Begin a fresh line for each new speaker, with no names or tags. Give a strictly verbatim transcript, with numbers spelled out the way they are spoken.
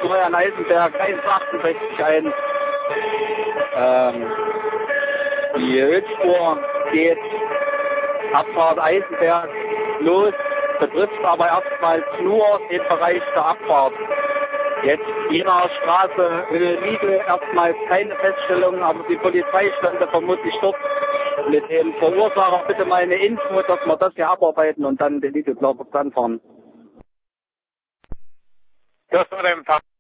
Florian Eisenberg eins achtundsechzig eins. Ähm, die Höchstspur geht Abfahrt Eisenberg los, betrifft aber erstmals nur den Bereich der Abfahrt. Jetzt Wiener Straße, Höhe-Liebe, erstmals keine Feststellung, aber die Polizei stand vermutlich dort. Mit dem Verursacher bitte mal eine Info, dass wir das hier abarbeiten und dann den Liebe, glaube ich, anfahren.
Das war der Empfang.